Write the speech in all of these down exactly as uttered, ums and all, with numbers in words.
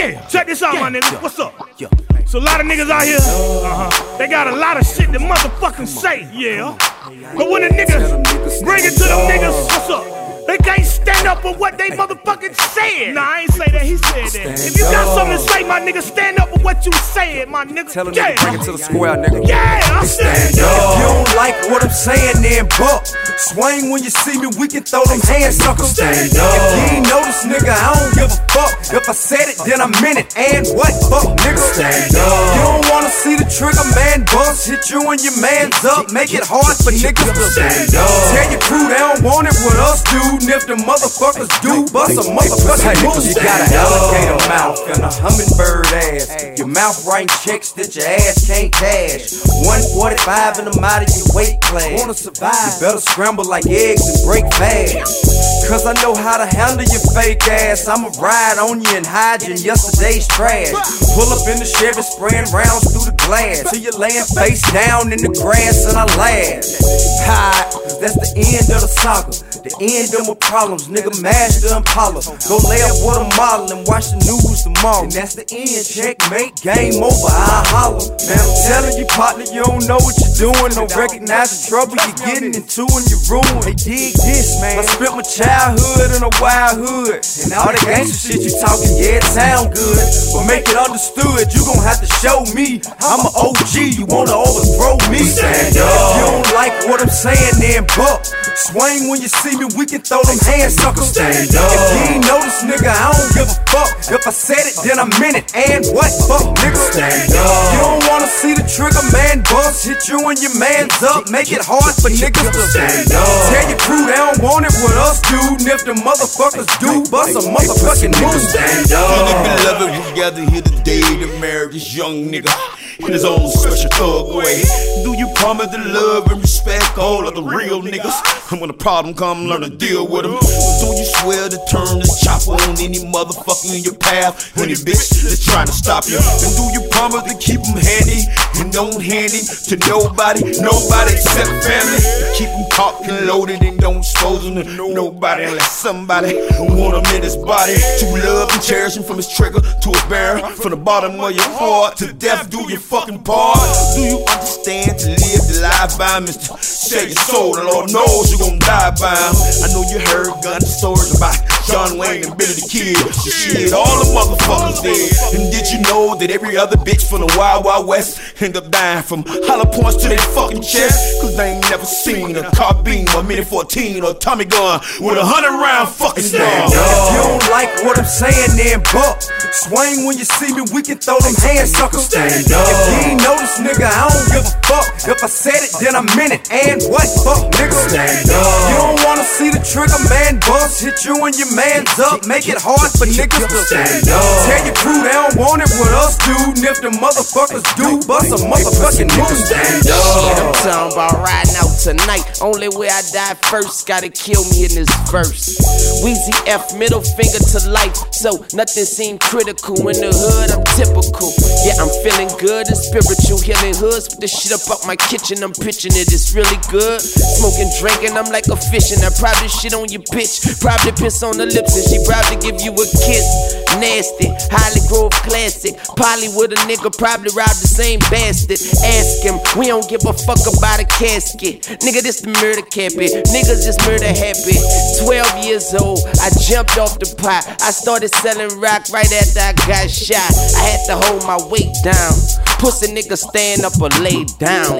Yeah, check this out, my niggas. What's up? So a lot of niggas out here, uh-huh, they got a lot of shit to motherfucking say, yeah. But when the niggas bring it to them niggas, what's up? They can't stand up for what they motherfucking said. Nah, I ain't say that, he said that. If you got something to say, my nigga, stand up for what you said, my nigga. Tell him yeah. nigga, bring it to the square, nigga. Yeah, I stand up. If you don't like what I'm saying, then buck. Swing when you see me, we can throw them hands, sucker. Stand up. If you ain't notice, nigga, I don't give a fuck. If I said it, then I meant it. And what, fuck, nigga? Stand up. You don't wanna see the trigger man bust. Hit you and your mans up. Make it hard for niggas to stand up. Tell your crew they don't want it with us, dude. And if the motherfuckers do, bust a motherfucking move. You got an alligator mouth and a hummingbird ass. Your mouth writing checks that your ass can't cash. one forty-five and I'm out of your weight class. Wanna survive? You better scramble like eggs and break fast. Cause I know how to handle your fake ass. I'ma ride on you and hide you in yesterday's trash. Pull up in the Chevy, spraying rounds through the glass. Till you're laying face down in the grass and I laugh. Hide, cause that's the end of the saga. The end of my problems, nigga, mash the Impala. Go lay up with a model and watch the news tomorrow. And that's the end, checkmate, game over, I holler. Man, I'm telling you, partner, you don't know what you're doing. Don't recognize the trouble you're getting into in your room. Hey, dig this, man. I spent my childhood in a wild hood. And all the gangster shit you talking, yeah, it sound good. But make it understood, you gon' have to show me. I'm an O G, you wanna overthrow me. Stand up. If you don't like what I'm saying, then buck. Swing when you see me, we can throw them hands, sucker. Stand up. If you ain't notice, nigga, I don't give a fuck. If I said it, then I meant it. And what, fuck, nigga? Stand up. You don't wanna see the trigger man bust. Hit you and your mans up. Make it hard for niggas to stand up. Tell your crew they don't want it with us, dude. And if the motherfuckers do, bust a motherfucking move. Stand up. Dearly beloved, we gather here today to marry this young nigga in his own special thug way. Do you promise to love and respect all of the real niggas? And when the problem come, learn to deal with them. Do you swear to turn this chopper on any motherfucker in your path? Any bitch that's trying to stop you? And do you promise to keep them handy and don't hand him to nobody, nobody except family? To keep them cocked and loaded and don't expose them to nobody unless somebody want him in his body. To love and cherish him from his trigger to his barrel, from the bottom of your heart to death. Do your fucking part. Do you understand to live the life by Mister Save your soul, the Lord knows you're gonna die by him. I know you heard gun stories about John Wayne and Billy the Kid. So shit, all the motherfuckers dead. And did you know that every other bitch from the Wild Wild West end up dying from hollow points to their fucking chest? Cause they ain't never seen a carbine or Mini fourteen or Tommy gun with a hundred round fucking gun. If you don't like what I'm saying, then buck. Swing when you see me, we can throw them hands, sucker. Stand up. If you ain't notice, nigga, I don't give a fuck. If I said it, then I meant it. And what, fuck, nigga? Stand up. You don't wanna see the trigger man bust. Hit you and your mans up. Make it hard for niggas to stand up. Tell your crew they don't want it with us, dude. And if the motherfuckers do, bust a motherfucking move. Stand up. Shit, I'm talking about riding out tonight. Only way I die first, gotta kill me in this verse. Weezy F, middle finger to life. So nothing seemed critical. In the hood, I'm typical. Yeah, I'm feeling good and spiritual. Healing hoods with the shit up out my kitchen. I'm pitching it, it's really good. Smoking, drinking, I'm like a fish. And I probably shit on your bitch. Probably piss on the lips. And she probably give you a kiss. Nasty, Holly Grove classic. Polly with a nigga probably robbed the same bastard. Ask him, we don't give a fuck about a casket. Nigga, this the murder cappy. Niggas just murder happy. twelve years old, I jumped off the pot. I started selling rock right after I got shot. I had to hold my weight down. Pussy nigga stand up or lay down.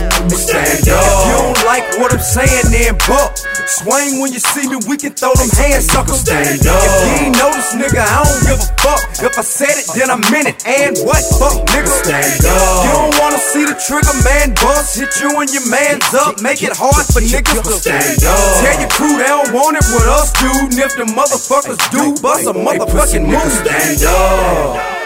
Stand up. If you don't like what I'm saying, then buck. Swing when you see me, we can throw them hands, sucker. Stand up. If you ain't notice, nigga, I don't give a fuck. If I said it, then I meant it. And what, fuck, nigga? Stand up. You don't wanna see the trigger man bust. Hit you and your mans up. Make it hard for niggas to stand up. Tell your crew they don't want it with us, dude. And if the motherfuckers do, bust a motherfucking move. Stand up.